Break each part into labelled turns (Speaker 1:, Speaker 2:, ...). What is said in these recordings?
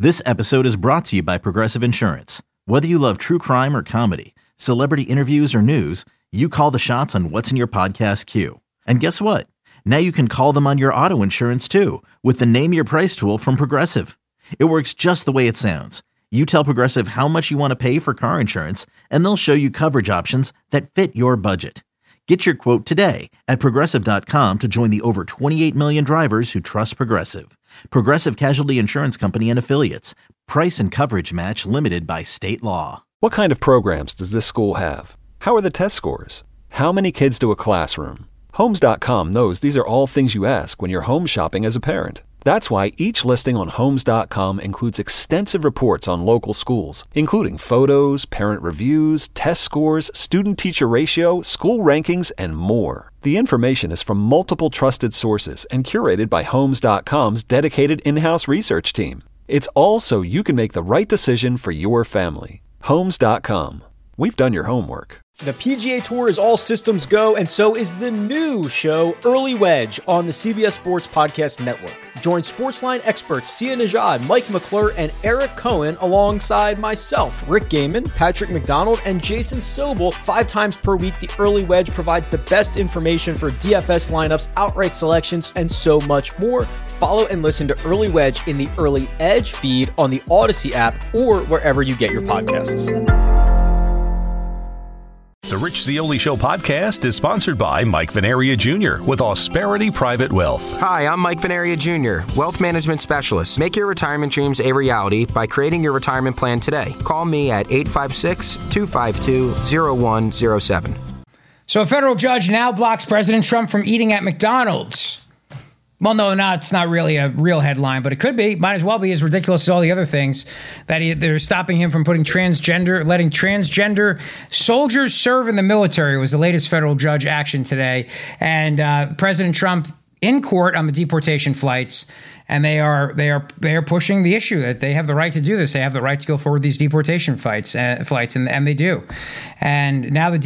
Speaker 1: This episode is brought to you by Progressive Insurance. Whether you love true crime or comedy, celebrity interviews or news, you call the shots on what's in your podcast queue. And guess what? Now you can call them on your auto insurance too with the Name Your Price tool from Progressive. It works just the way it sounds. You tell Progressive how much you want to pay for car insurance, and they'll show you coverage options that fit your budget. Get your quote today at Progressive.com to join the over 28 million drivers who trust Progressive. Progressive Casualty Insurance Company and Affiliates. Price and coverage match limited by state law.
Speaker 2: What kind of programs does this school have? How are the test scores? How many kids to a classroom? Homes.com knows these are all things you ask when you're home shopping as a parent. That's why each listing on Homes.com includes extensive reports on local schools, including photos, parent reviews, test scores, student-teacher ratio, school rankings, and more. The information is from multiple trusted sources and curated by Homes.com's dedicated in-house research team. It's all so you can make the right decision for your family. Homes.com. We've done your homework.
Speaker 3: The PGA Tour is all systems go, and so is the new show, Early Wedge, on the CBS Sports Podcast Network. Join Sportsline experts Sia Nejad, Mike McClure, and Eric Cohen alongside myself, Rick Gaiman, Patrick McDonald, and Jason Sobel 5 times per week. The Early Wedge provides the best information for DFS lineups, outright selections, and so much more. Follow and listen to Early Wedge in the Early Edge feed on the Odyssey app or wherever you get your podcasts.
Speaker 4: The Rich Zeoli Show podcast is sponsored by Mike Venaria Jr. with Ausperity Private Wealth.
Speaker 5: Hi, I'm Mike Venaria Jr., Wealth Management Specialist. Make your retirement dreams a reality by creating your retirement plan today. Call me at 856-252-0107.
Speaker 6: So a federal judge now blocks President Trump from eating at McDonald's. Well, no, it's not really a real headline, but it could be. Might as well be as ridiculous as all the other things that they're stopping him from letting transgender soldiers serve in the military was the latest federal judge action today. And President Trump in court on the deportation flights, and they are pushing the issue that they have the right to do this. They have the right to go forward these deportation flights, and they do. And now the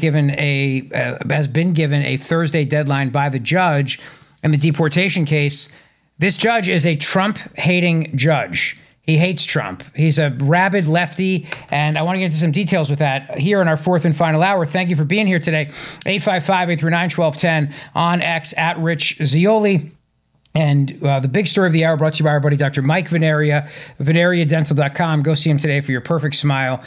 Speaker 6: DOJ has been given a Thursday deadline by the judge. In the deportation case, this judge is a Trump-hating judge. He hates Trump. He's a rabid lefty, and I want to get into some details with that here in our fourth and final hour. Thank you for being here today. 855-839-1210 on X at Rich Zeoli. And the big story of the hour brought to you by our buddy Dr. Mike Venaria, VenariaDental.com. Go see him today for your perfect smile,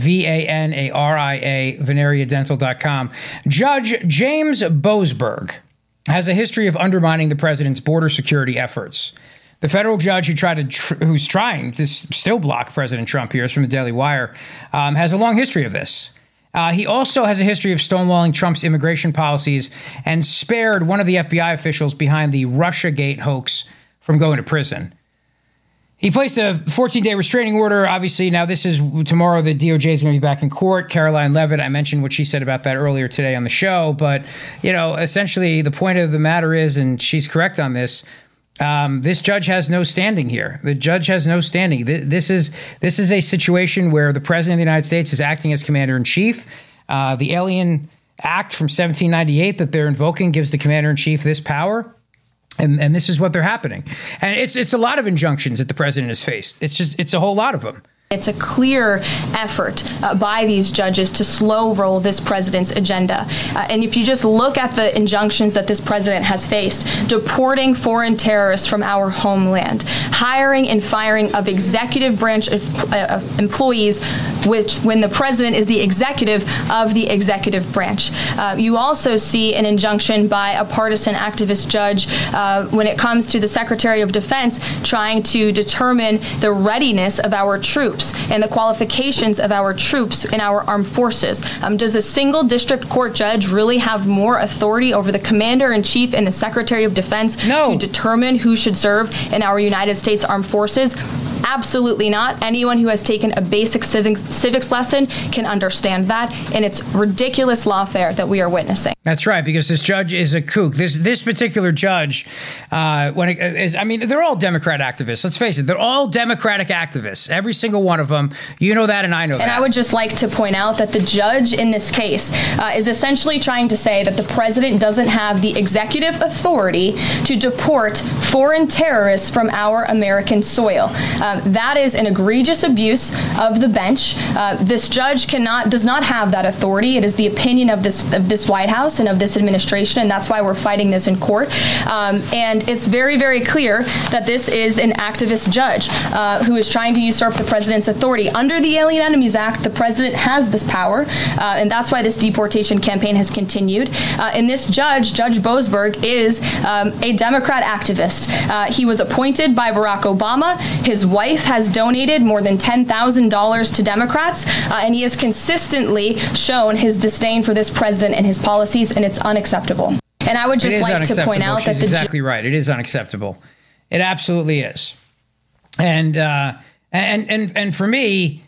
Speaker 6: VANARIA, VenariaDental.com. Judge James Boasberg has a history of undermining the president's border security efforts. The federal judge who's trying to still block President Trump, here's from the Daily Wire, has a long history of this. He also has a history of stonewalling Trump's immigration policies and spared one of the FBI officials behind the Russiagate hoax from going to prison. He placed a 14-day restraining order. Obviously, now this is tomorrow. The DOJ is going to be back in court. Caroline Leavitt, I mentioned what she said about that earlier today on the show. But, essentially the point of the matter is, and she's correct on this, this judge has no standing here. The judge has no standing. This is a situation where the president of the United States is acting as commander-in-chief. The Alien Act from 1798 that they're invoking gives the commander-in-chief this power. And this is what they're happening. And it's a lot of injunctions that the president has faced. It's a whole lot of them.
Speaker 7: It's a clear effort by these judges to slow roll this president's agenda. And if you just look at the injunctions that this president has faced, deporting foreign terrorists from our homeland, hiring and firing of executive branch employees, which when the president is the executive of the executive branch. You also see an injunction by a partisan activist judge when it comes to the Secretary of Defense trying to determine the readiness of our troops and the qualifications of our troops in our armed forces. Does a single district court judge really have more authority over the commander-in-chief and the Secretary of Defense to determine who should serve in our United States Armed Forces? Absolutely not. Anyone who has taken a basic civics lesson can understand that, and it's ridiculous lawfare that we are witnessing.
Speaker 6: That's right, because this judge is a kook. This particular judge, they're all Democrat activists. Let's face it, they're all Democratic activists. Every single one of them. You know that, and I know that.
Speaker 7: And I would just like to point out that the judge in this case is essentially trying to say that the president doesn't have the executive authority to deport foreign terrorists from our American soil. That is an egregious abuse of the bench. This judge does not have that authority. It is the opinion of this White House and of this administration, and that's why we're fighting this in court. And it's very, very clear that this is an activist judge who is trying to usurp the president's authority. Under the Alien Enemies Act, the president has this power, and that's why this deportation campaign has continued. And this judge, Judge Boasberg, is a Democrat activist. He was appointed by Barack Obama. His wife has donated more than $10,000 to Democrats, and he has consistently shown his disdain for this president and his policies, and it's unacceptable. And I would just like to point out that
Speaker 6: exactly right. It is unacceptable. It absolutely is. And for me,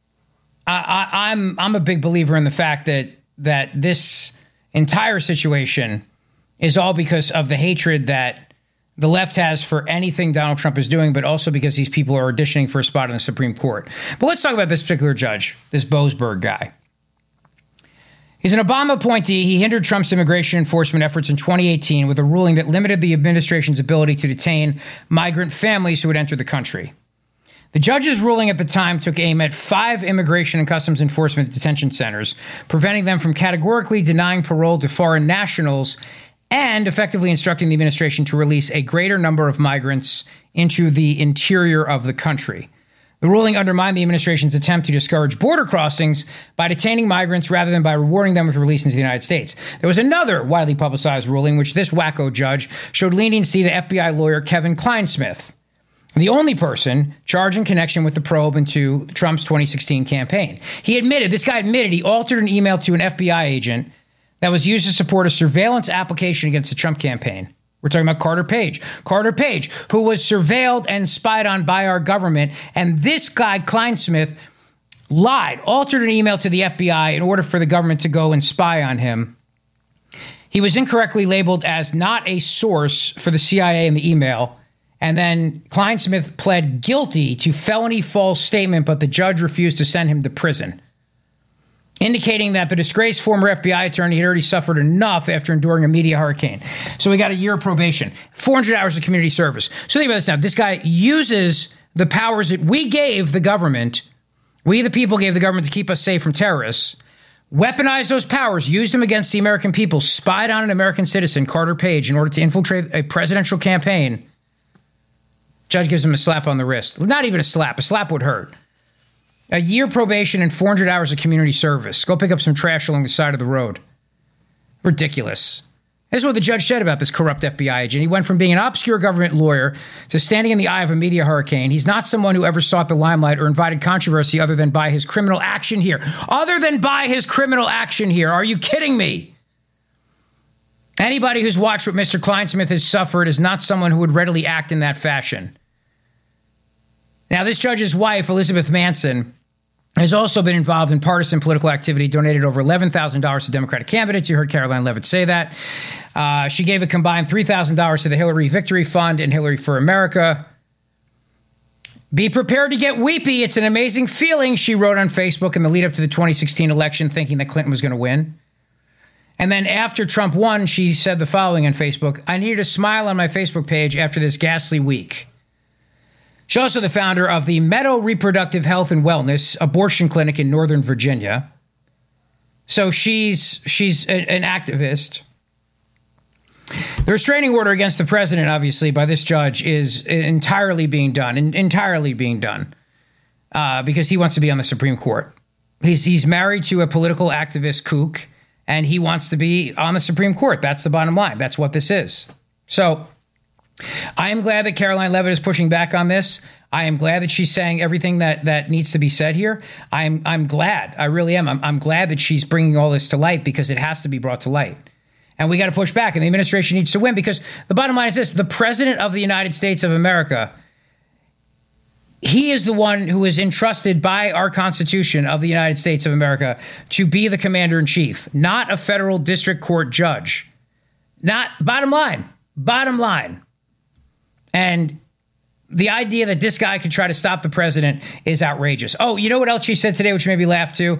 Speaker 6: I'm a big believer in the fact that this entire situation is all because of the hatred that the left has for anything Donald Trump is doing, but also because these people are auditioning for a spot in the Supreme Court. But let's talk about this particular judge, this Boasberg guy. He's an Obama appointee. He hindered Trump's immigration enforcement efforts in 2018 with a ruling that limited the administration's ability to detain migrant families who would enter the country. The judge's ruling at the time took aim at 5 immigration and customs enforcement detention centers, preventing them from categorically denying parole to foreign nationals and effectively instructing the administration to release a greater number of migrants into the interior of the country. The ruling undermined the administration's attempt to discourage border crossings by detaining migrants rather than by rewarding them with release into the United States. There was another widely publicized ruling, which this wacko judge showed leniency to FBI lawyer Kevin Kleinsmith, the only person charged in connection with the probe into Trump's 2016 campaign. This guy admitted he altered an email to an FBI agent that was used to support a surveillance application against the Trump campaign. We're talking about Carter Page. Carter Page, who was surveilled and spied on by our government. And this guy, Kleinsmith, lied, altered an email to the FBI in order for the government to go and spy on him. He was incorrectly labeled as not a source for the CIA in the email. And then Kleinsmith pled guilty to felony false statement, but the judge refused to send him to prison, indicating that the disgraced former FBI attorney had already suffered enough after enduring a media hurricane. So we got a year of probation, 400 hours of community service. So think about this now. This guy uses the powers that we gave the government, we the people gave the government to keep us safe from terrorists, weaponized those powers, used them against the American people, spied on an American citizen, Carter Page, in order to infiltrate a presidential campaign. Judge gives him a slap on the wrist. Not even a slap. A slap would hurt. A year probation and 400 hours of community service. Go pick up some trash along the side of the road. Ridiculous. This is what the judge said about this corrupt FBI agent. He went from being an obscure government lawyer to standing in the eye of a media hurricane. He's not someone who ever sought the limelight or invited controversy other than by his criminal action here. Other than by his criminal action here. Are you kidding me? Anybody who's watched what Mr. Kleinsmith has suffered is not someone who would readily act in that fashion. Now, this judge's wife, Elizabeth Manson, has also been involved in partisan political activity, donated over $11,000 to Democratic candidates. You heard Caroline Leavitt say that. She gave a combined $3,000 to the Hillary Victory Fund and Hillary for America. Be prepared to get weepy. It's an amazing feeling, she wrote on Facebook in the lead up to the 2016 election, thinking that Clinton was going to win. And then after Trump won, she said the following on Facebook: I needed a smile on my Facebook page after this ghastly week. She's also the founder of the Meadow Reproductive Health and Wellness abortion clinic in Northern Virginia. So she's an activist. The restraining order against the president, obviously, by this judge is entirely being done, because he wants to be on the Supreme Court. He's married to a political activist kook, and he wants to be on the Supreme Court. That's the bottom line. That's what this is. So I am glad that Caroline Leavitt is pushing back on this. I am glad that she's saying everything that needs to be said here. I'm glad. I really am. I'm glad that she's bringing all this to light, because it has to be brought to light. And we got to push back, and the administration needs to win, because the bottom line is this: the president of the United States of America, he is the one who is entrusted by our Constitution of the United States of America to be the commander-in-chief, not a federal district court judge. Not bottom line. And the idea that this guy could try to stop the president is outrageous. Oh, you know what else she said today, which made me laugh too?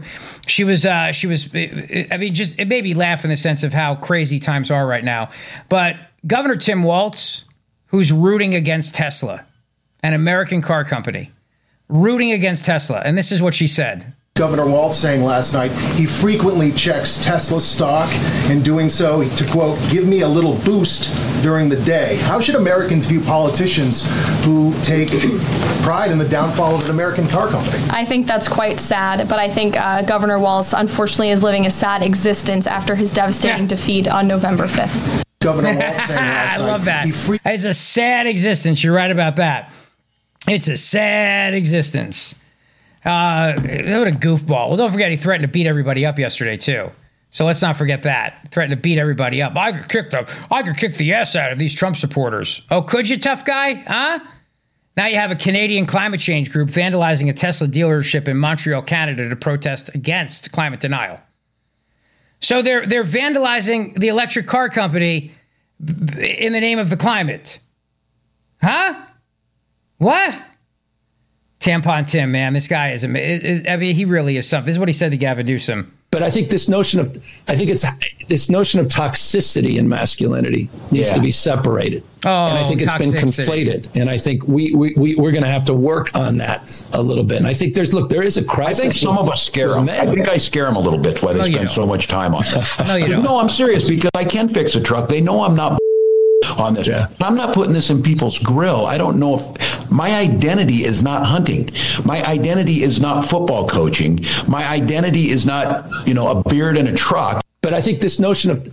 Speaker 6: It made me laugh in the sense of how crazy times are right now. But Governor Tim Walz, who's rooting against Tesla, an American car company, rooting against Tesla. And this is what she said.
Speaker 8: Governor Walz saying last night he frequently checks Tesla stock, and doing so to, quote, give me a little boost during the day. How should Americans view politicians who take pride in the downfall of an American car company?
Speaker 7: I think that's quite sad, but I think Governor Walz, unfortunately, is living a sad existence after his devastating defeat on November 5th.
Speaker 8: Governor Walz saying last night.
Speaker 6: I love that. It's a sad existence. You're right about that. It's a sad existence. What a goofball. Well, don't forget he threatened to beat everybody up yesterday, too. So let's not forget that. Threatened to beat everybody up. I could kick the ass out of these Trump supporters. Oh, could you, tough guy? Huh? Now you have a Canadian climate change group vandalizing a Tesla dealership in Montreal, Canada to protest against climate denial. So they're vandalizing the electric car company in the name of the climate. Huh? What? Tampon Tim, man, this guy is, I mean, he really is something. This is what he said to Gavin Newsom.
Speaker 9: But I think this notion of toxicity and masculinity needs to be separated.
Speaker 6: Oh,
Speaker 9: and I think it's been conflated. And I think we're going to have to work on that a little bit. And I think there is a crisis.
Speaker 10: I think some of us scare them. I think I scare them a little bit why they spend so much time on it.
Speaker 6: No, you don't.
Speaker 10: No, I'm serious because I can fix a truck. They know I'm not on this. Yeah. I'm not putting this in people's grill. I don't know if my identity is not hunting. My identity is not football coaching. My identity is not, a beard and a truck.
Speaker 9: But I think this notion of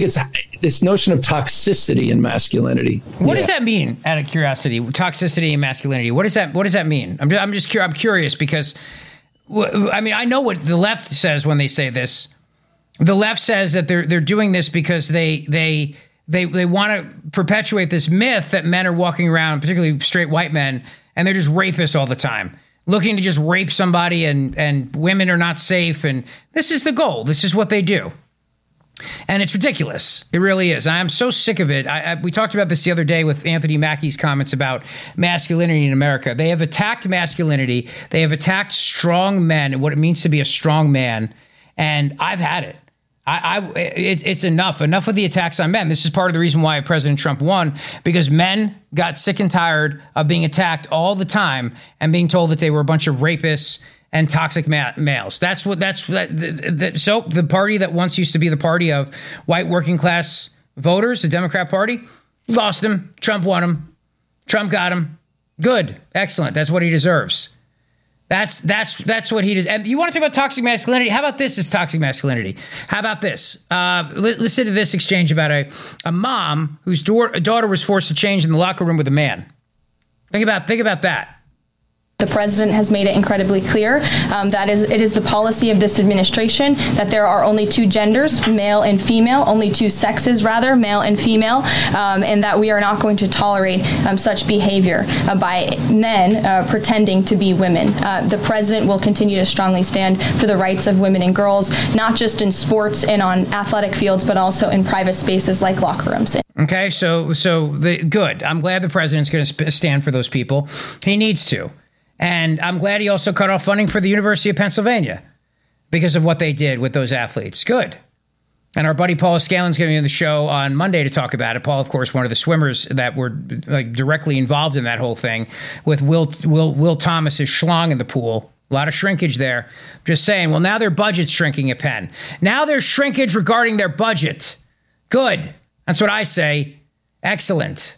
Speaker 9: toxicity and masculinity.
Speaker 6: What does that mean? Out of curiosity, toxicity and masculinity. What does that mean? I'm just curious. I'm curious because, I mean, I know what the left says when they say this. The left says that they're doing this because they want to perpetuate this myth that men are walking around, particularly straight white men, and they're just rapists all the time, looking to just rape somebody, and women are not safe. And this is the goal. This is what they do. And it's ridiculous. It really is. I am so sick of it. We talked about this the other day with Anthony Mackie's comments about masculinity in America. They have attacked masculinity. They have attacked strong men and what it means to be a strong man. And I've had it. It's enough of the attacks on men. This is part of the reason why President Trump won, because men got sick and tired of being attacked all the time and being told that they were a bunch of rapists and toxic males. So the party that once used to be the party of white working class voters, the Democrat Party, lost him. Trump won him. Trump got him. Good. Excellent. That's what he deserves. That's what he does. And you want to talk about toxic masculinity? How about this is toxic masculinity? How about this? Listen to this exchange about a mom whose daughter was forced to change in the locker room with a man. Think about that.
Speaker 7: The president has made it incredibly clear that it is the policy of this administration that there are only two genders, male and female, only two sexes, rather, male and female, and that we are not going to tolerate such behavior by men pretending to be women. The president will continue to strongly stand for the rights of women and girls, not just in sports and on athletic fields, but also in private spaces like locker rooms.
Speaker 6: Okay, so good. I'm glad the president's going to stand for those people. He needs to. And I'm glad he also cut off funding for the University of Pennsylvania because of what they did with those athletes. Good. And our buddy Paul Scalen's going to be on the show on Monday to talk about it. Paul, of course, one of the swimmers that were directly involved in that whole thing with Will Thomas's schlong in the pool. A lot of shrinkage there. Just saying, well, now their budget's shrinking at Penn. Now there's shrinkage regarding their budget. Good. That's what I say. Excellent.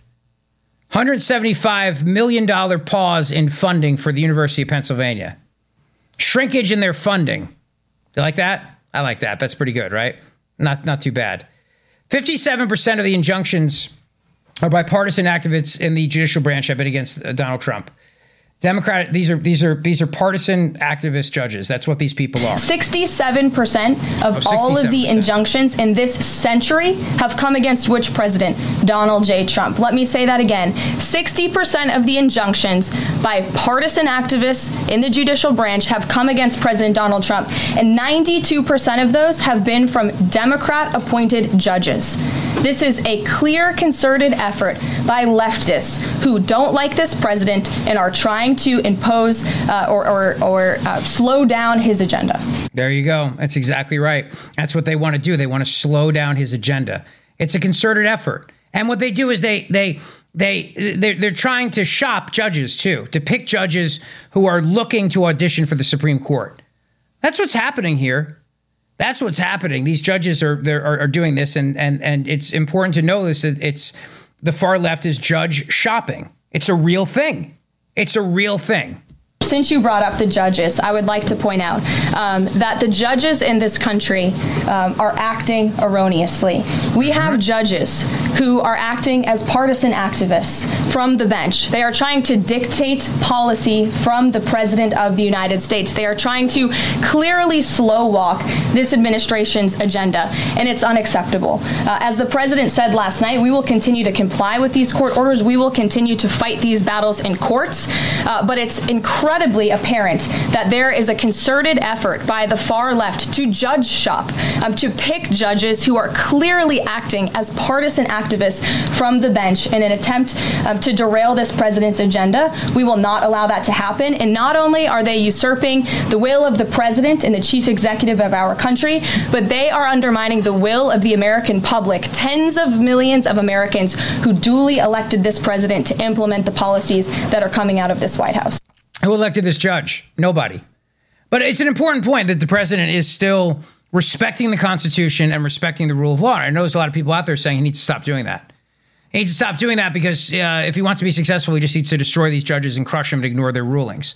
Speaker 6: $175 million pause in funding for the University of Pennsylvania. Shrinkage in their funding. You like that? I like that. That's pretty good, right? Not too bad. 57% of the injunctions are by partisan activists in the judicial branch have been against Donald Trump. Democratic, these are partisan activist judges. That's what these people are.
Speaker 7: 67% of all of the injunctions in this century have come against which president? Donald J. Trump. Let me say that again. 60% of the injunctions by partisan activists in the judicial branch have come against President Donald Trump, and 92% of those have been from Democrat-appointed judges. This is a clear, concerted effort by leftists who don't like this president and are trying to impose or slow down his agenda.
Speaker 6: There you go. That's exactly right. That's what they want to do. They want to slow down his agenda. It's a concerted effort. And what they do is they they're trying to shop judges too, to pick judges who are looking to audition for the Supreme Court. That's what's happening here. That's what's happening. These judges are doing this, and it's important to know this. It's the far left is judge shopping. It's a real thing. It's a real thing.
Speaker 7: Since you brought up the judges, I would like to point out that the judges in this country are acting erroneously. We have judges who are acting as partisan activists from the bench. They are trying to dictate policy from the President of the United States. They are trying to clearly slow walk this administration's agenda, and it's unacceptable. As the President said last night, we will continue to comply with these court orders. We will continue to fight these battles in courts, but it's incredibly apparent that there is a concerted effort by the far left to judge shop, to pick judges who are clearly acting as partisan activists from the bench in an attempt to derail this president's agenda. We will not allow that to happen. And not only are they usurping the will of the president and the chief executive of our country, but they are undermining the will of the American public, tens of millions of Americans who duly elected this president to implement the policies that are coming out of this White House.
Speaker 6: Who elected this judge? Nobody. But it's an important point that the president is still respecting the Constitution and respecting the rule of law. I know there's a lot of people out there saying he needs to stop doing that. He needs to stop doing that because if he wants to be successful, he just needs to destroy these judges and crush them and ignore their rulings.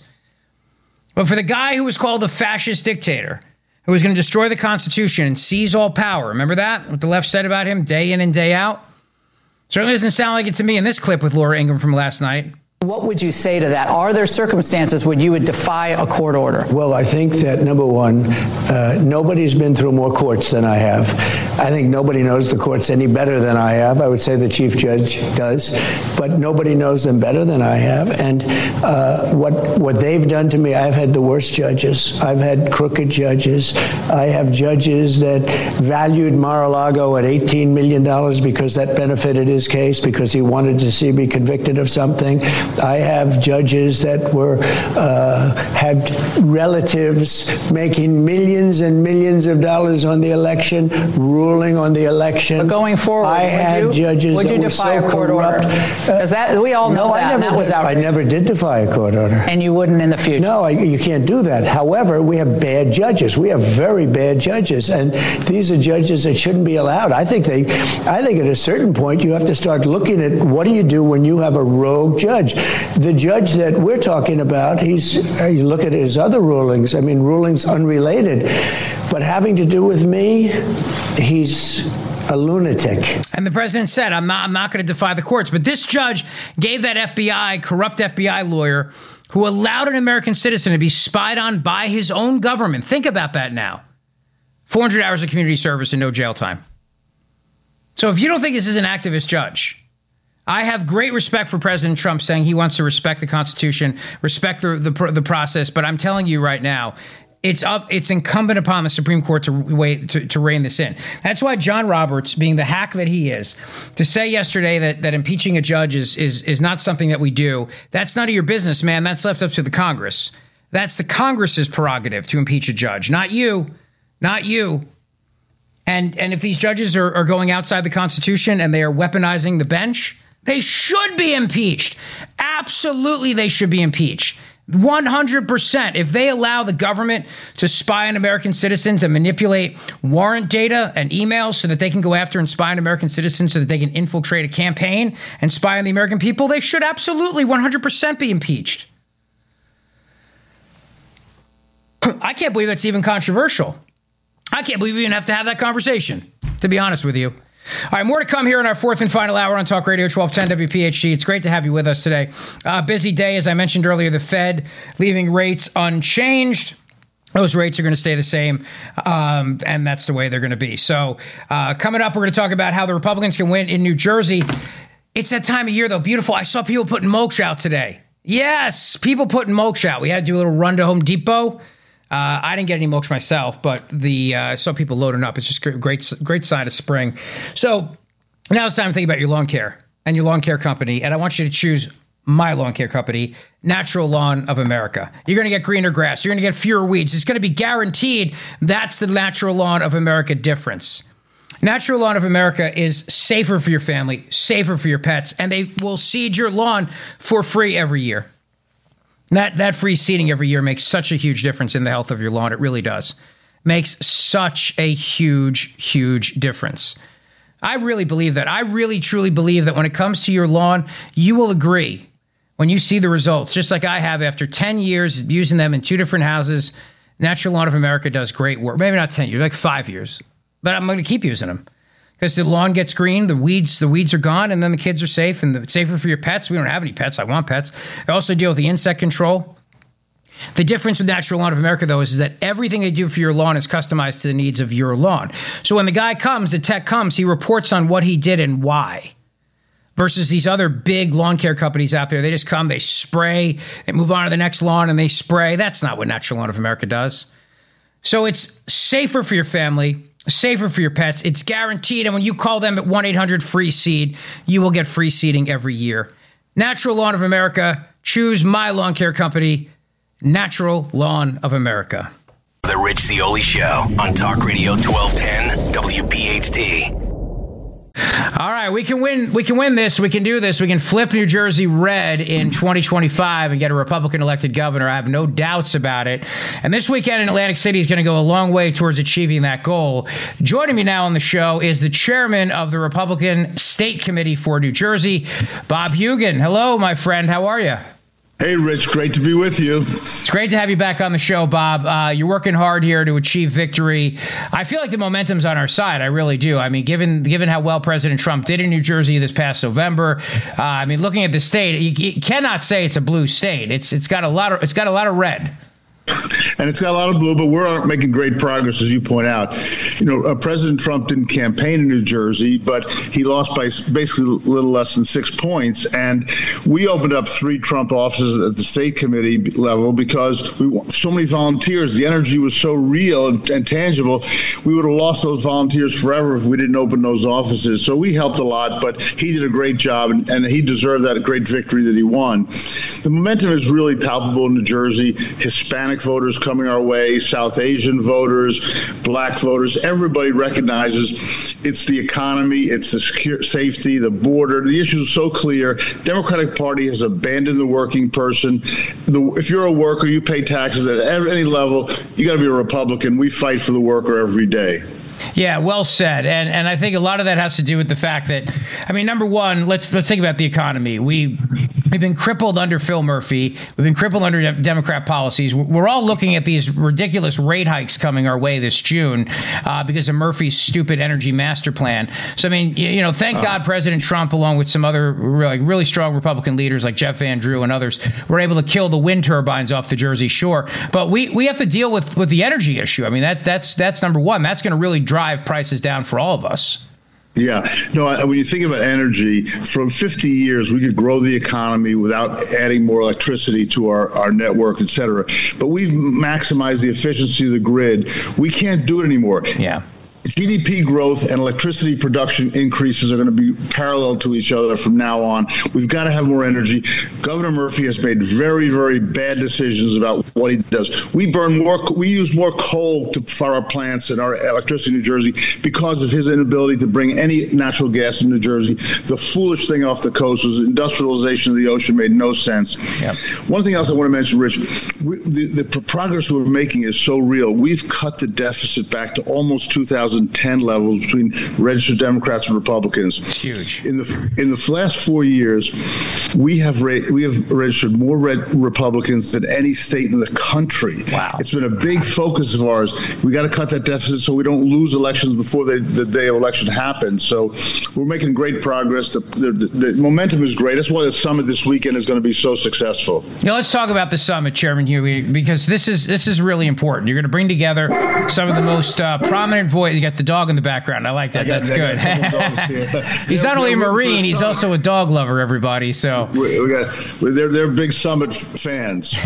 Speaker 6: But for the guy who was called a fascist dictator, who was going to destroy the Constitution and seize all power, remember that? What the left said about him day in and day out? Certainly doesn't sound like it to me in this clip with Laura Ingraham from last night.
Speaker 11: What would you say to that? Are there circumstances when you would defy a court order?
Speaker 12: Well, I think that, number one, nobody's been through more courts than I have. I think nobody knows the courts any better than I have. I would say the chief judge does, but nobody knows them better than I have. And what they've done to me, I've had the worst judges. I've had crooked judges. I have judges that valued Mar-a-Lago at $18 million because that benefited his case, because he wanted to see me convicted of something. I have judges that had relatives making millions and millions of dollars on the election, ruling on the election.
Speaker 11: But going forward,
Speaker 12: I had judges
Speaker 11: would you
Speaker 12: that were
Speaker 11: defy
Speaker 12: so
Speaker 11: a court
Speaker 12: corrupt.
Speaker 11: order? Because that we all know that was outrageous.
Speaker 12: I never did defy a court order.
Speaker 11: And you wouldn't in the future?
Speaker 12: No, you can't do that. However, we have bad judges. We have very bad judges, and these are judges that shouldn't be allowed. I think at a certain point you have to start looking at what do you do when you have a rogue judge. The judge that we're talking about, you look at his other rulings, rulings unrelated, but having to do with me, he's a lunatic.
Speaker 6: And the president said, I'm not going to defy the courts. But this judge gave that corrupt FBI lawyer who allowed an American citizen to be spied on by his own government. Think about that now. 400 hours of community service and no jail time. So if you don't think this is an activist judge, I have great respect for President Trump saying he wants to respect the Constitution, respect the process. But I'm telling you right now, it's incumbent upon the Supreme Court to rein this in. That's why John Roberts, being the hack that he is, to say yesterday that impeaching a judge is not something that we do. That's none of your business, man. That's left up to the Congress. That's the Congress's prerogative to impeach a judge, not you, not you. And if these judges are going outside the Constitution and they are weaponizing the bench, they should be impeached. Absolutely, they should be impeached. 100%. If they allow the government to spy on American citizens and manipulate warrant data and emails so that they can go after and spy on American citizens so that they can infiltrate a campaign and spy on the American people, they should absolutely 100% be impeached. I can't believe that's even controversial. I can't believe we even have to have that conversation, to be honest with you. All right, more to come here in our fourth and final hour on Talk Radio 1210 WPHT. It's great to have you with us today. Busy day, as I mentioned earlier, the Fed leaving rates unchanged. Those rates are going to stay the same, and that's the way they're going to be. So coming up, we're going to talk about how the Republicans can win in New Jersey. It's that time of year, though. Beautiful. I saw people putting mulch out today. Yes, people putting mulch out. We had to do a little run to Home Depot. I didn't get any mulch myself, but I saw people loading up. It's just a great sign of spring. So now it's time to think about your lawn care and your lawn care company. And I want you to choose my lawn care company, Natural Lawn of America. You're going to get greener grass. You're going to get fewer weeds. It's going to be guaranteed. That's the Natural Lawn of America difference. Natural Lawn of America is safer for your family, safer for your pets, and they will seed your lawn for free every year. That free seeding every year makes such a huge difference in the health of your lawn. It really does. Makes such a huge, huge difference. I really believe that. I really, truly believe that when it comes to your lawn, you will agree when you see the results, just like I have after 10 years using them in 2 different houses. Natural Lawn of America does great work. Maybe not 10 years, like 5 years. But I'm going to keep using them because the lawn gets green, the weeds are gone, and then the kids are safe, and it's safer for your pets. We don't have any pets. I want pets. I also deal with the insect control. The difference with Natural Lawn of America, though, is that everything they do for your lawn is customized to the needs of your lawn. So when the guy comes, the tech comes, he reports on what he did and why. Versus these other big lawn care companies out there, they just come, they spray, they move on to the next lawn, and they spray. That's not what Natural Lawn of America does. So it's safer for your family, safer for your pets. It's guaranteed, and when you call them at 1-800-FREE-SEED, you will get free seeding every year. Natural Lawn of America, choose my lawn care company, Natural Lawn of America.
Speaker 13: The Rich Zeoli Show on Talk Radio 1210 WPHT.
Speaker 6: All right, we can win this. We can do this. We can flip New Jersey red in 2025 and get a Republican-elected governor. I have no doubts about it. And this weekend in Atlantic City is going to go a long way towards achieving that goal. Joining me now on the show is the chairman of the Republican State Committee for New Jersey, Bob Hugin. Hello, my friend. How are you?
Speaker 14: Hey, Rich. Great to be with you.
Speaker 6: It's great to have you back on the show, Bob. You're working hard here to achieve victory. I feel like the momentum's on our side. I really do. I mean, given how well President Trump did in New Jersey this past November, looking at the state, you cannot say it's a blue state. It's got a lot of red.
Speaker 14: And it's got a lot of blue, but we're making great progress, as you point out. President Trump didn't campaign in New Jersey, but he lost by basically a little less than 6 points. And we opened up 3 Trump offices at the state committee level because we want so many volunteers. The energy was so real and tangible. We would have lost those volunteers forever if we didn't open those offices. So we helped a lot, but he did a great job, and he deserved that great victory that he won. The momentum is really palpable in New Jersey. Hispanic voters coming our way, South Asian voters, black voters, everybody recognizes it's the economy, it's the safety, the border. The issue is so clear. Democratic Party has abandoned the working person. If you're a worker, you pay taxes at any level, you got to be a Republican. We fight for the worker every day.
Speaker 6: Yeah, well said. And I think a lot of that has to do with the fact that, number one, let's think about the economy. We've been crippled under Phil Murphy. We've been crippled under Democrat policies. We're all looking at these ridiculous rate hikes coming our way this June because of Murphy's stupid energy master plan. So, thank God President Trump, along with some other really strong Republican leaders like Jeff Van Drew and others, were able to kill the wind turbines off the Jersey Shore. But we have to deal with the energy issue. That's number one. That's going to really drive prices down for all of us.
Speaker 14: Yeah. No, when you think about energy, for 50 years, we could grow the economy without adding more electricity to our network, et cetera. But we've maximized the efficiency of the grid. We can't do it anymore.
Speaker 6: Yeah.
Speaker 14: GDP growth and electricity production increases are going to be parallel to each other from now on. We've got to have more energy. Governor Murphy has made very, very bad decisions about what he does. We use more coal for our plants and our electricity in New Jersey because of his inability to bring any natural gas in New Jersey. The foolish thing off the coast was industrialization of the ocean made no sense. Yep. One thing else I want to mention, Rich, the progress we're making is so real. We've cut the deficit back to almost 2010 levels between registered Democrats and Republicans.
Speaker 6: It's huge.
Speaker 14: In the last 4 years, we have registered more Republicans than any state in the country.
Speaker 6: Wow.
Speaker 14: It's been a big focus of ours. We got to cut that deficit so we don't lose elections before the day of election happens. So we're making great progress. The momentum is great. That's why the summit this weekend is going to be so successful.
Speaker 6: Yeah, let's talk about the summit, Chairman Huey, because this is really important. You're going to bring together some of the most prominent voices. You got the dog in the background. I like that. That's good. He's not only a Marine, he's also a dog lover, everybody. So
Speaker 14: they're big summit fans.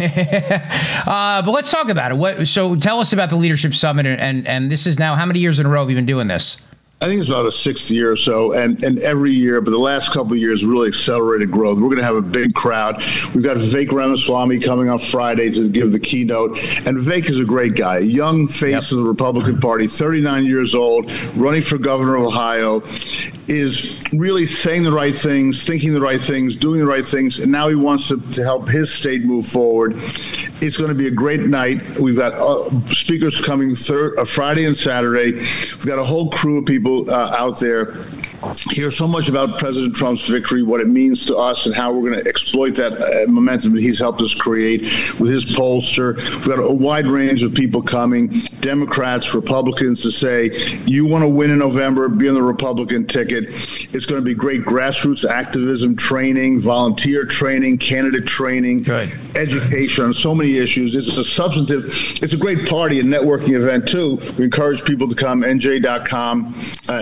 Speaker 6: But let's talk about it. So tell us about the Leadership Summit, and this is now, how many years in a row have you been doing this?
Speaker 14: I think it's about a sixth year or so, and every year, but the last couple of years really accelerated growth. We're going to have a big crowd. We've got Vivek Ramaswamy coming on Friday to give the keynote, and Vivek is a great guy, a young face of the Republican Party, 39 years old, running for governor of Ohio, is really saying the right things, thinking the right things, doing the right things, and now he wants to help his state move forward. It's going to be a great night. We've got speakers coming Friday and Saturday. We've got a whole crew of people out there. Hear so much about President Trump's victory, what it means to us, and how we're going to exploit that momentum that he's helped us create with his pollster. We've got a wide range of people coming, Democrats, Republicans, to say, you want to win in November, be on the Republican ticket. It's going to be great grassroots activism training, volunteer training, candidate training, education on so many issues. It's a great party and networking event, too. We encourage people to come, NJGOP.com.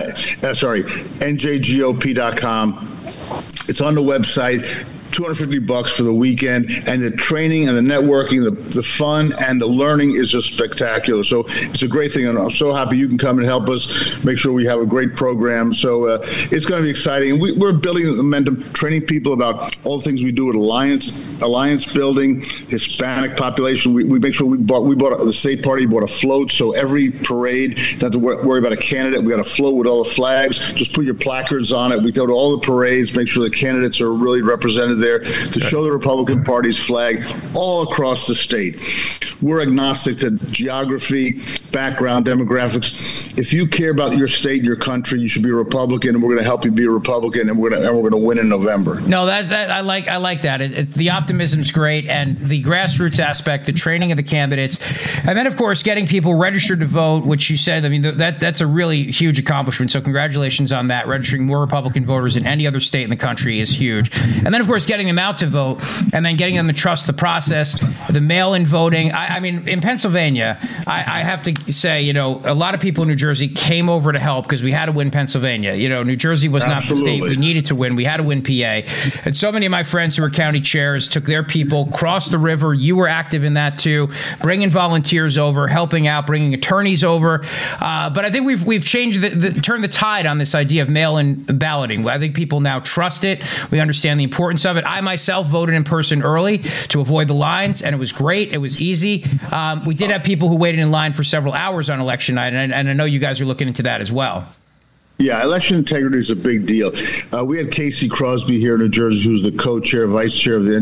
Speaker 14: It's on the website. $250 for the weekend, and the training and the networking, the fun and the learning is just spectacular. So it's a great thing, and I'm so happy you can come and help us make sure we have a great program. So it's going to be exciting. And we're building momentum, training people about all the things we do at alliance building, Hispanic population. We make sure the state party bought a float, so every parade, don't have to worry about a candidate. We got a float with all the flags. Just put your placards on it. We go to all the parades, make sure the candidates are really represented there to show the Republican Party's flag all across the state. We're agnostic to geography, background, demographics. If you care about your state, your country, you should be a Republican, and we're going to help you be a Republican, and we're going to win in November.
Speaker 6: No, I like that. The optimism's great, and the grassroots aspect, the training of the candidates, and then of course getting people registered to vote, which you said. I mean, that's a really huge accomplishment. So congratulations on that. Registering more Republican voters in any other state in the country is huge. And then of course getting them out to vote, and then getting them to trust the process, the mail-in voting. I mean, in Pennsylvania, I have to say, a lot of people in New Jersey came over to help because we had to win Pennsylvania. New Jersey was not the state we needed to win. We had to win PA. And so many of my friends who were county chairs took their people, crossed the river. You were active in that too, bringing volunteers over, helping out, bringing attorneys over. But I think we've changed turned the tide on this idea of mail-in balloting. I think people now trust it. We understand the importance of it. I myself voted in person early to avoid the lines, and it was great. It was easy. We did have people who waited in line for several hours on election night, and I know you guys are looking into that as well.
Speaker 14: Yeah, election integrity is a big deal. We had Casey Crosby here in New Jersey, who's the co-chair, vice chair of the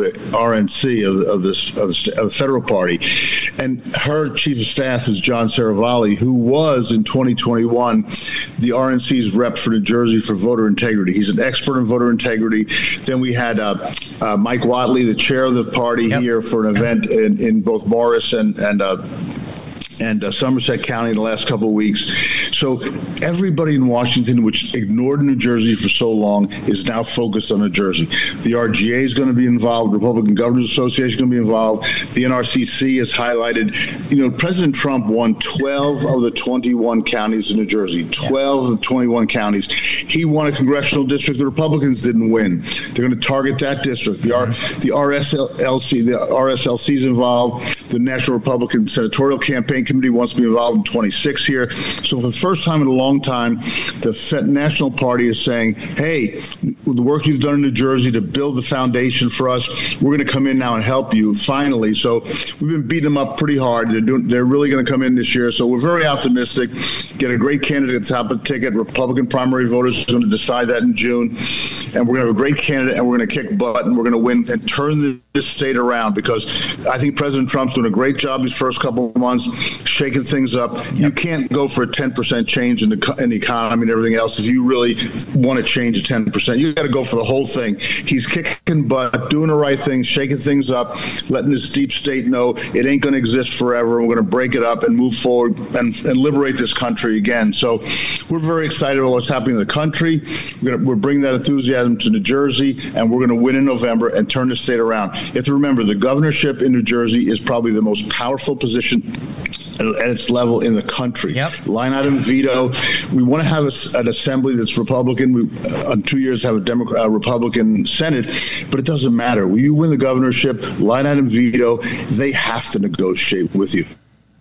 Speaker 14: RNC of the federal party, and her chief of staff is John Saravalli, who was in 2021 the RNC's rep for New Jersey for voter integrity. He's an expert in voter integrity. Then we had Mike Watley, the chair of the party, here for an event in both Morris and Somerset County in the last couple of weeks. So everybody in Washington, which ignored New Jersey for so long, is now focused on New Jersey. The RGA is going to be involved. Republican Governors Association is going to be involved. The NRCC has highlighted, President Trump won 12 of the 21 counties in New Jersey, 12 of the 21 counties. He won a congressional district the Republicans didn't win. They're going to target that district. The RSLC is involved. The National Republican Senatorial Campaign Committee wants to be involved in 26 here. So for the first time in a long time, the National Party is saying, hey, with the work you've done in New Jersey to build the foundation for us, we're going to come in now and help you, finally. So we've been beating them up pretty hard. They're really going to come in this year. So we're very optimistic. Get a great candidate at the top of the ticket. Republican primary voters are going to decide that in June. And we're going to have a great candidate, and we're going to kick butt, and we're going to win and turn this state around, because I think President Trump's doing a great job these first couple of months, shaking things up. You can't go for a 10% change in the economy and everything else if you really want to change a 10%. You got to go for the whole thing. He's kicking butt, doing the right thing, shaking things up, letting this deep state know it ain't going to exist forever. We're going to break it up and move forward and liberate this country again. So we're very excited about what's happening in the country. We're bringing that enthusiasm to New Jersey, and we're going to win in November and turn the state around. You have to remember, the governorship in New Jersey is probably the most powerful position at its level in the country. Line item veto. We want to have an assembly that's Republican. We, in 2 years, have a Republican Senate, but it doesn't matter. When you win the governorship, line item veto, they have to negotiate with you.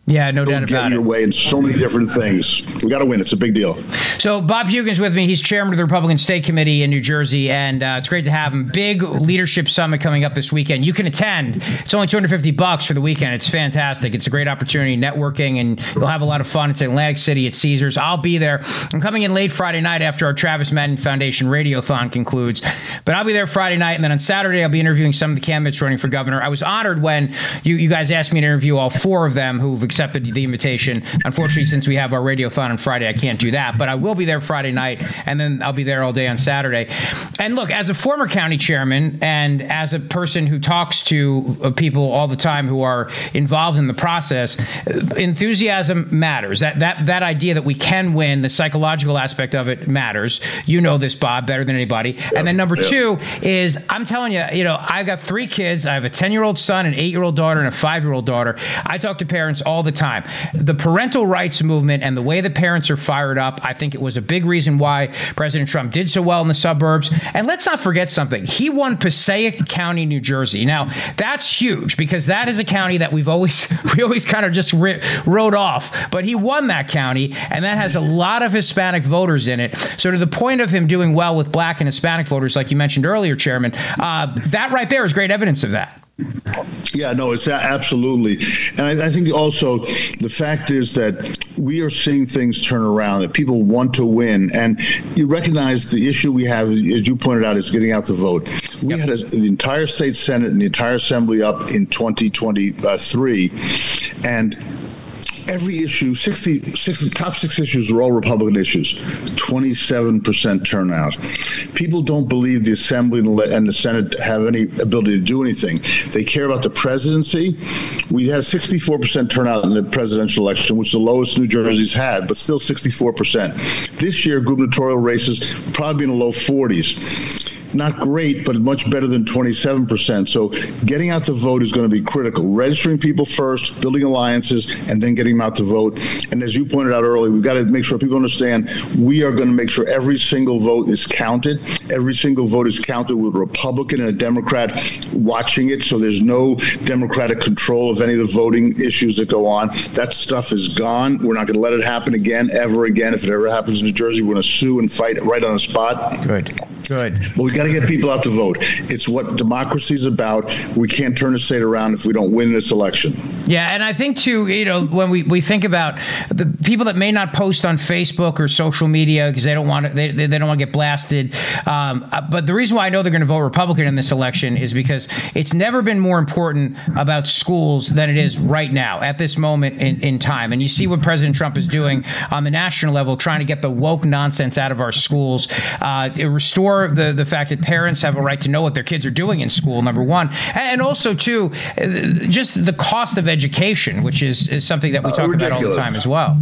Speaker 6: Yeah, no doubt about it.
Speaker 14: Get your way in so many different things. We got to win. It's a big deal.
Speaker 6: So Bob Hugin's with me. He's chairman of the Republican State Committee in New Jersey, and it's great to have him. Big leadership summit coming up this weekend. You can attend. It's only $250 for the weekend. It's fantastic. It's a great opportunity, networking, and you'll have a lot of fun. It's in Atlantic City at Caesars. I'll be there. I'm coming in late Friday night after our Travis Madden Foundation Radiothon concludes, but I'll be there Friday night, and then on Saturday I'll be interviewing some of the candidates running for governor. I was honored when you guys asked me to interview all four of them who've accepted the invitation. Unfortunately, since we have our radiothon on Friday, I can't do that, but I will be there Friday night, and then I'll be there all day on Saturday. And look, as a former county chairman and as a person who talks to people all the time who are involved in the process, enthusiasm matters. That idea that we can win, the psychological aspect of it matters. You know this, Bob, better than anybody. Yep. And then number two is, I'm telling you, I've got 3 kids. I have a 10-year-old son, an 8-year-old daughter, and a 5-year-old daughter. I talk to parents all the time. The parental rights movement and the way the parents are fired up, I think it was a big reason why President Trump did so well in the suburbs. And let's not forget something. He won Passaic County, New Jersey. Now, that's huge because that is a county that we always kind of just wrote off. But he won that county, and that has a lot of Hispanic voters in it. So to the point of him doing well with Black and Hispanic voters, like you mentioned earlier, Chairman, that right there is great evidence of that.
Speaker 14: Yeah, no, it's absolutely. And I think also the fact is that we are seeing things turn around, that people want to win. And you recognize the issue we have, as you pointed out, is getting out the vote. We had the entire state Senate and the entire Assembly up in 2023. And every issue, top 6 issues were all Republican issues, 27% turnout. People don't believe the Assembly and the Senate have any ability to do anything. They care about the presidency. We had 64% turnout in the presidential election, which is the lowest New Jersey's had, but still 64%. This year, gubernatorial races probably in the low 40s. Not great, but much better than 27%. So getting out the vote is going to be critical. Registering people first, building alliances, and then getting them out to vote. And as you pointed out earlier, we've got to make sure people understand we are going to make sure every single vote is counted. Every single vote is counted with a Republican and a Democrat watching it, so there's no Democratic control of any of the voting issues that go on. That stuff is gone. We're not going to let it happen again, ever again. If it ever happens in New Jersey, we're going to sue and fight right on the spot.
Speaker 6: Good.
Speaker 14: But we got to get people out to vote. It's what democracy is about. We can't turn the state around if we don't win this election.
Speaker 6: Yeah, and I think, too, when we think about the people that may not post on Facebook or social media because they don't want to, they don't want to get blasted. But the reason why I know they're going to vote Republican in this election is because it's never been more important about schools than it is right now at this moment in time. And you see what President Trump is doing on the national level, trying to get the woke nonsense out of our schools, restore the fact that parents have a right to know what their kids are doing in school, number one. And also, too, just the cost of education, which is something that we talk about all the time as well.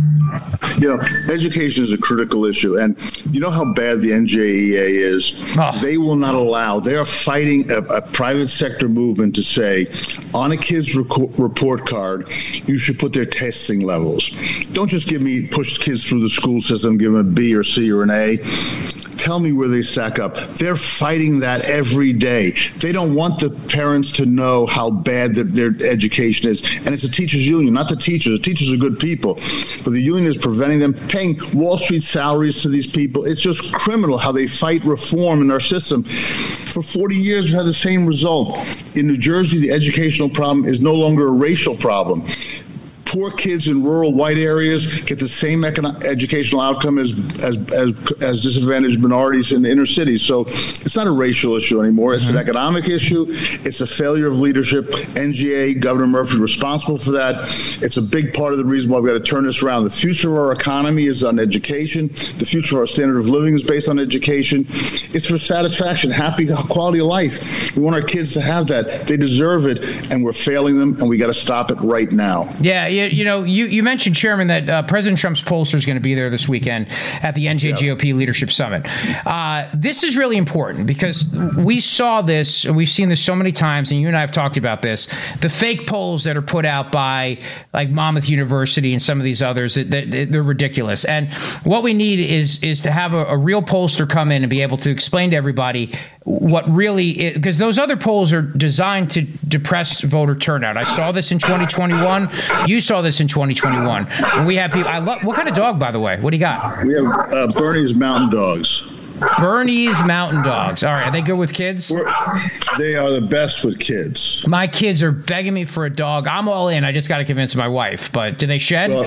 Speaker 14: Education is a critical issue. And you know how bad the NJEA is? Oh. They will not allow. They are fighting a private sector movement to say, on a kid's report card, you should put their testing levels. Don't just push kids through the school system, give them a B or C or an A. Tell me where they stack up. They're fighting that every day. They don't want the parents to know how bad their education is. And it's a teachers' union, not the teachers. The teachers are good people. But the union is preventing them paying Wall Street salaries to these people. It's just criminal how they fight reform in our system. For 40 years, we've had the same result. In New Jersey, the educational problem is no longer a racial problem. Poor kids in rural white areas get the same educational outcome as disadvantaged minorities in the inner cities. So it's not a racial issue anymore. It's an economic issue. It's a failure of leadership. NGA, Governor Murphy, responsible for that. It's a big part of the reason why we've got to turn this around. The future of our economy is on education. The future of our standard of living is based on education. It's for satisfaction, happy quality of life. We want our kids to have that. They deserve it, and we're failing them, and we got to stop it right now.
Speaker 6: Yeah. You mentioned, Chairman, that President Trump's pollster is going to be there this weekend at the NJGOP Leadership Summit. This is really important because we saw this, and we've seen this so many times, and you and I have talked about this, the fake polls that are put out by like Monmouth University and some of these others, they're ridiculous. And what we need is to have a real pollster come in and be able to explain to everybody what really, because those other polls are designed to depress voter turnout. I saw this in 2021. You saw this in 2021. And we have people. What kind of dog, by the way? What do you got?
Speaker 14: We have Bernese Mountain Dogs.
Speaker 6: Bernese Mountain Dogs. All right. Are they good with kids?
Speaker 14: They are the best with kids.
Speaker 6: My kids are begging me for a dog. I'm all in. I just got to convince my wife. But do they shed?
Speaker 14: Well,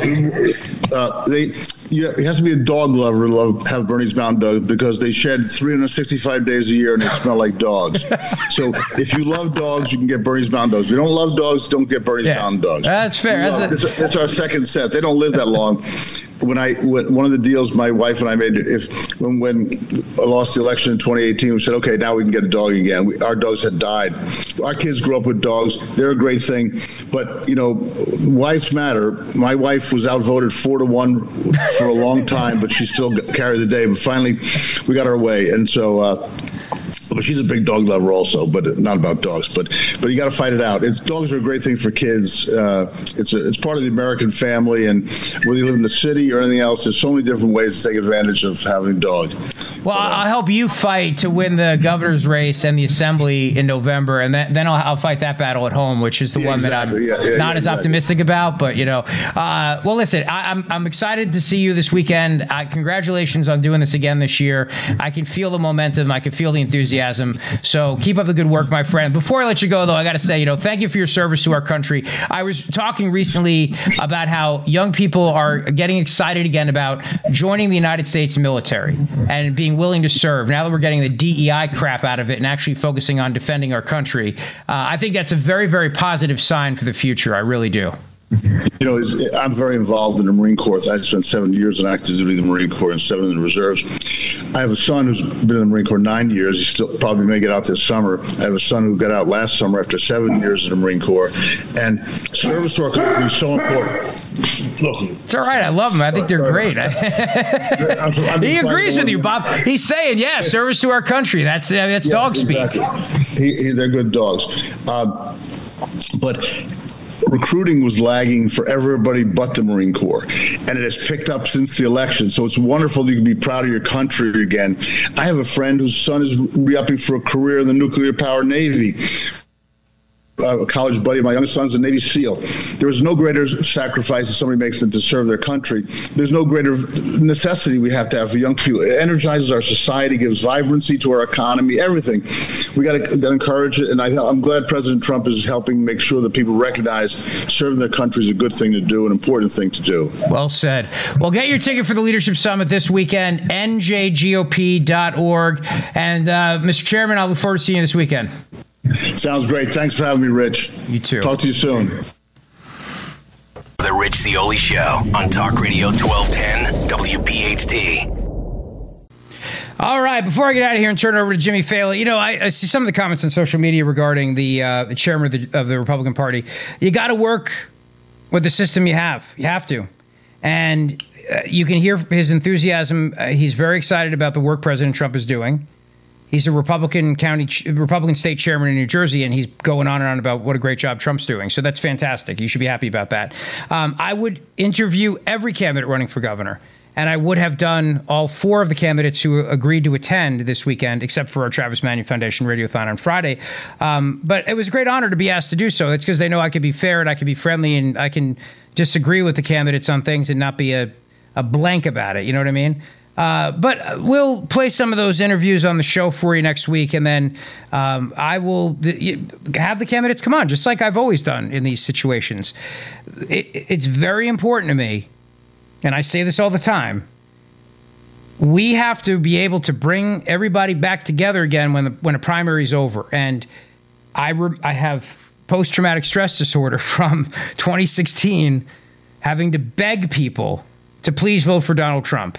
Speaker 14: you have to be a dog lover to have Bernese Mountain Dogs because they shed 365 days a year and they smell like dogs. So if you love dogs, you can get Bernese Mountain Dogs. If you don't love dogs, don't get Bernese Mountain Dogs.
Speaker 6: That's fair.
Speaker 14: That's our second set. They don't live that long. When one of the deals my wife and I made, when I lost the election in 2018, we said, okay, now we can get a dog again. Our dogs had died. Our kids grew up with dogs. They're a great thing. But, wives matter. My wife was outvoted 4-1 for a long time, but she still carried the day. But finally, we got our way. And so... but she's a big dog lover also, but not about dogs. But you got to fight it out. Dogs are a great thing for kids. It's part of the American family, and whether you live in the city or anything else, there's so many different ways to take advantage of having a dog.
Speaker 6: Well, I'll help you fight to win the governor's race and the assembly in November, and then I'll fight that battle at home, which is the one that I'm not as optimistic about. But well, listen, I'm excited to see you this weekend. Congratulations on doing this again this year. I can feel the momentum. I can feel the enthusiasm. So keep up the good work, my friend. Before I let you go, though, I got to say, thank you for your service to our country. I was talking recently about how young people are getting excited again about joining the United States military and being willing to serve. Now that we're getting the DEI crap out of it and actually focusing on defending our country, I think that's a very, very positive sign for the future. I really do.
Speaker 14: I'm very involved in the Marine Corps. I spent 7 years in active duty in the Marine Corps and 7 in the reserves. I have a son who's been in the Marine Corps 9 years. He still probably may get out this summer. I have a son who got out last summer after 7 years in the Marine Corps. And service to our country is so important. Look,
Speaker 6: it's all right. I love them. I think they're great. He agrees with you, Bob. He's saying, service to our country. That's dog speak.
Speaker 14: Exactly. They're good dogs. But recruiting was lagging for everybody but the Marine Corps, and it has picked up since the election. So it's wonderful you can be proud of your country again. I have a friend whose son is re-upping for a career in the nuclear-powered Navy. A college buddy of my young son's a Navy SEAL. There is no greater sacrifice that somebody makes than to serve their country. There's no greater necessity we have to have for young people. It energizes our society, gives vibrancy to our economy, everything. We got to encourage it, and I'm glad President Trump is helping make sure that people recognize serving their country is a good thing to do, an important thing to do.
Speaker 6: Well said. Well, get your ticket for the Leadership Summit this weekend, njgop.org. And, Mr. Chairman, I look forward to seeing you this weekend.
Speaker 14: Sounds great. Thanks for having me, Rich.
Speaker 6: You too.
Speaker 14: Talk to you soon.
Speaker 13: The Rich Zeoli Show on Talk Radio 1210 WPHT.
Speaker 6: All right. Before I get out of here and turn it over to Jimmy Failla, I see some of the comments on social media regarding the chairman of the Republican Party. You got to work with the system you have. You have to. And you can hear his enthusiasm. He's very excited about the work President Trump is doing. He's a Republican state chairman in New Jersey, and he's going on and on about what a great job Trump's doing. So that's fantastic. You should be happy about that. I would interview every candidate running for governor, and I would have done all 4 of the candidates who agreed to attend this weekend, except for our Travis Manion Foundation Radiothon on Friday. But it was a great honor to be asked to do so. It's because they know I can be fair and I can be friendly and I can disagree with the candidates on things and not be a blank about it. You know what I mean? But we'll play some of those interviews on the show for you next week, and then I will have the candidates come on, just like I've always done in these situations. It's very important to me, and I say this all the time, we have to be able to bring everybody back together again when a primary is over. And I have post-traumatic stress disorder from 2016, having to beg people to please vote for Donald Trump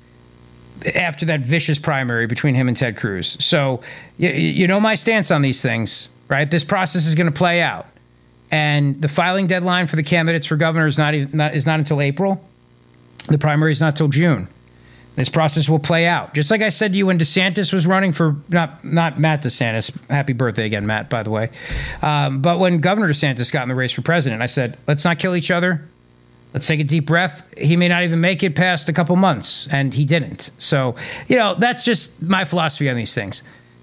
Speaker 6: after that vicious primary between him and Ted Cruz. So you know my stance on these things, right? This process is going to play out. And the filing deadline for the candidates for governor is not until April. The primary is not till June. This process will play out. Just like I said to you when DeSantis was running for, not Matt DeSantis, happy birthday again, Matt, by the way. But when Governor DeSantis got in the race for president, I said, let's not kill each other. Let's take a deep breath. He may not even make it past a couple months, and he didn't. So, that's just my philosophy on these things.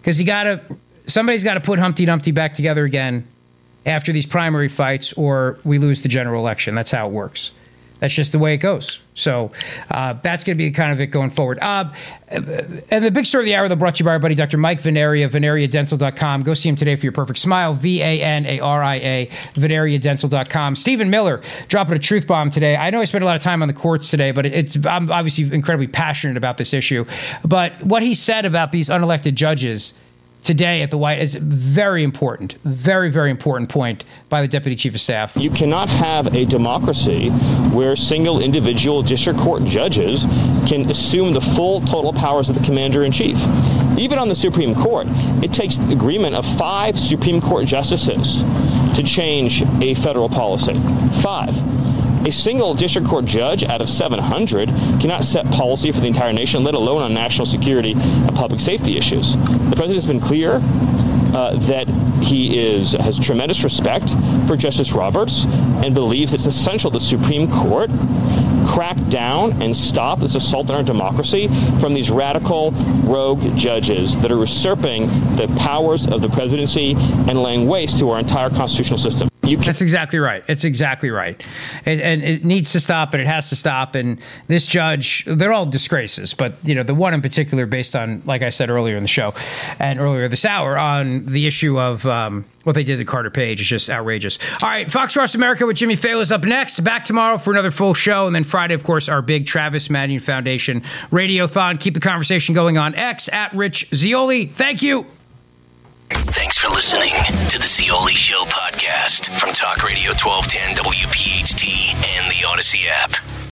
Speaker 6: because somebody's got to put Humpty Dumpty back together again after these primary fights, or we lose the general election. That's how it works. That's just the way it goes. So that's going to be kind of it going forward. And the big story of the hour, that brought to you by our buddy Dr. Mike Venaria, VenariaDental.com. Go see him today for your perfect smile. VANARIA, VenariaDental.com. Stephen Miller dropping a truth bomb today. I know I spent a lot of time on the courts today, but I'm obviously incredibly passionate about this issue. But what he said about these unelected judges today at the White is very important, very, very important point by the Deputy Chief of Staff.
Speaker 15: You cannot have a democracy where single individual district court judges can assume the full total powers of the commander-in-chief. Even on the Supreme Court, it takes the agreement of 5 Supreme Court justices to change a federal policy. 5. A single district court judge out of 700 cannot set policy for the entire nation, let alone on national security and public safety issues. The president has been clear that he has tremendous respect for Justice Roberts and believes it's essential the Supreme Court crack down and stop this assault on our democracy from these radical rogue judges that are usurping the powers of the presidency and laying waste to our entire constitutional system.
Speaker 6: That's exactly right. It's exactly right. And it needs to stop, and it has to stop. And this judge, they're all disgraces. But, the one in particular, based on, like I said earlier in the show and earlier this hour, on the issue of what they did to Carter Page is just outrageous. All right, Fox Cross America with Jimmy Failla is up next. Back tomorrow for another full show. And then Friday, of course, our big Travis Manion Foundation Radiothon. Keep the conversation going on X at Rich Zeoli. Thank you.
Speaker 13: Thanks for listening to the Zeoli Show podcast from Talk Radio 1210 WPHT and the Odyssey app.